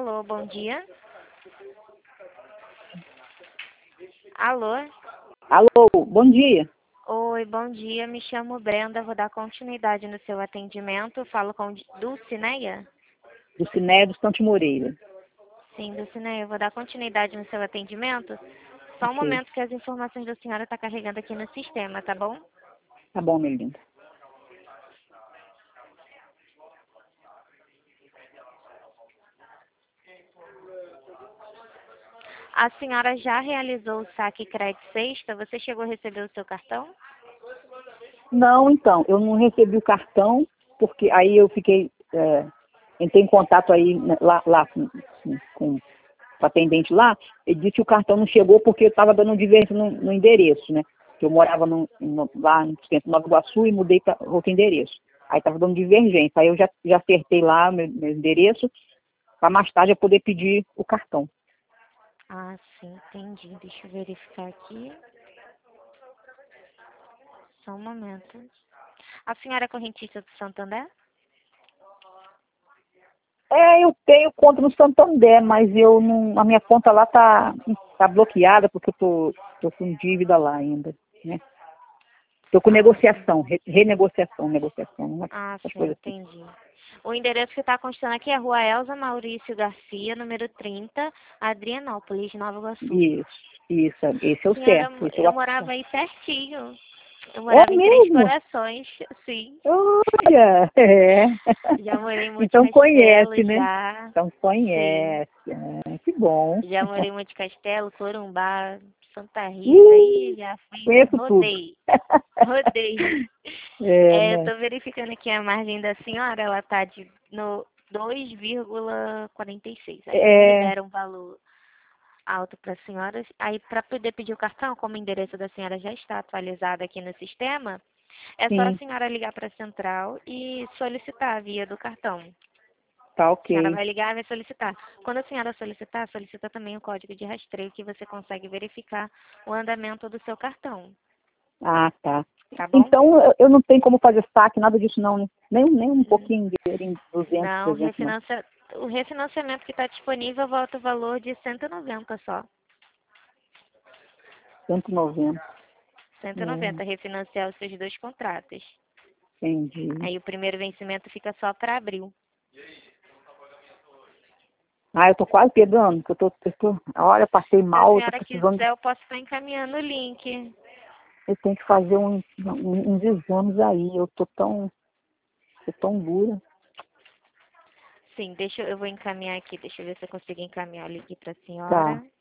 Alô, bom dia. Alô? Alô, bom dia. Oi, bom dia. Me chamo Brenda. Vou dar continuidade no seu atendimento. Falo com Dulcineia? Do Cinéia do Santos Moreira. Sim, Dulcineia. Vou dar continuidade no seu atendimento. Só um Ok. momento que as informações da senhora estão carregando aqui no sistema, tá bom? Tá bom, minha linda. A senhora já realizou o saque crédito sexta? Você chegou a receber o seu cartão? Não, então, eu não recebi o cartão, porque aí eu fiquei, entrei em contato aí né, lá com o atendente lá, ele disse que o cartão não chegou porque eu estava dando divergência no endereço, né? Que eu morava lá no centro de Nova Iguaçu e mudei para outro endereço. Aí estava dando divergência. Aí eu já acertei lá meu endereço, para mais tarde eu poder pedir o cartão. Ah, sim, entendi. Deixa eu verificar aqui. Só um momento. A senhora é correntista do Santander? Eu tenho conta no Santander, mas eu não, a minha conta lá tá bloqueada porque eu tô com dívida lá ainda, né? Tô com Ah, sim. negociação, negociação, Ah, essas sim, coisas assim. entendi. O endereço que está constando aqui é Rua Elza Maurício Garcia, número 30, Adrianópolis, Nova Iguaçu. Isso, esse é o Senhora, certo, esse é o eu atual. morava aí pertinho. Eu É morava em Três mesmo? Corações, sim. Olha, é. Já morei em Monte Então Castelo, conhece, né? já. Então Sim. conhece, que bom. Já morei em Monte Castelo, Corumbá, Santa Rita, Ih, e já fui, conheço tudo. rodei. Rodei. É, Eu né? tô verificando aqui a margem da senhora, ela tá no 2,46. Aí não É, libera um valor alto para a senhora. Aí para poder pedir o cartão, como o endereço da senhora já está atualizado aqui no sistema, é só a sim, senhora ligar para a central e solicitar a via do cartão. tá A senhora ok. vai ligar e vai solicitar. Quando a senhora solicitar, solicita também o código de rastreio que você consegue verificar o andamento do seu cartão. Ah, tá. Tá bom? Então, eu não tenho como fazer saque, nada disso não, né? Nem um pouquinho de dinheirinho, 200, Não, 300, não. o refinanciamento que está disponível volta o valor de 190 só. 190. Cento e É, noventa refinanciar os seus dois contratos. entendi. Aí o primeiro vencimento fica só para abril. Ah, eu tô quase pegando, que olha, eu passei Se a mal, eu tô senhora precisando, quiser, eu posso estar encaminhando o link. eu tenho que fazer uns exames aí, tô tão dura. Sim, eu vou encaminhar aqui. Deixa eu ver se eu consigo encaminhar o link para a Tá, senhora.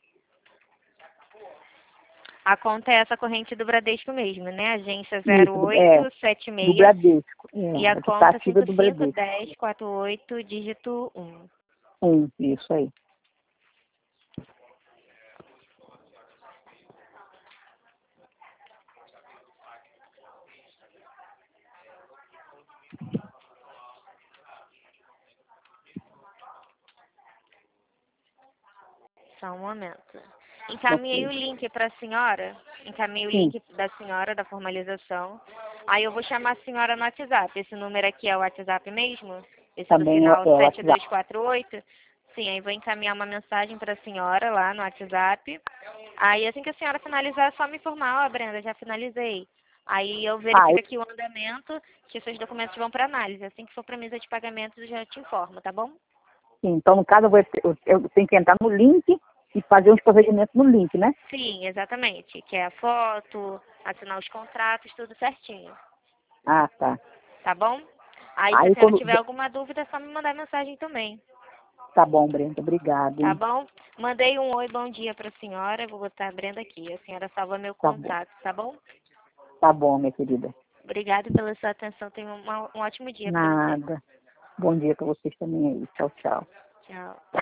A conta é essa corrente do Bradesco mesmo, né? Agência isso, do 0876 Bradesco, e a a que tá conta ativa do Bradesco. 551048, dígito 1. Isso aí. Só um momento. Ok. Encaminhei o link para a senhora. Encaminhei o Sim, link da senhora, da formalização. Aí eu vou chamar a senhora no WhatsApp. Esse número aqui é o WhatsApp mesmo? Esse do também final é o WhatsApp. 7248? Sim, aí vou encaminhar uma mensagem para a senhora lá no WhatsApp. Aí assim que a senhora finalizar, é só me informar. Ó, Brenda, já finalizei. Aí eu Ah, verifico aqui o andamento, que seus documentos vão para análise. Assim que for para mesa de pagamentos, eu já te informo, tá bom? sim, então, no caso, eu tenho que entrar no link e fazer uns procedimentos no link, né? Sim, exatamente. Que é a foto, assinar os contratos, tudo certinho. Ah, tá. Tá bom? Aí, se a Aí, senhora quando... tiver alguma dúvida, é só me mandar mensagem também. Tá bom, Brenda, obrigada, Tá hein? bom? Mandei um oi, bom dia pra senhora. Vou botar a Brenda aqui. A senhora salva meu contato, tá bom? Tá bom, minha querida. Obrigada pela sua atenção. Tenha um ótimo dia pra você. Nada. Bom dia pra vocês também aí. Tchau, tchau. Tchau.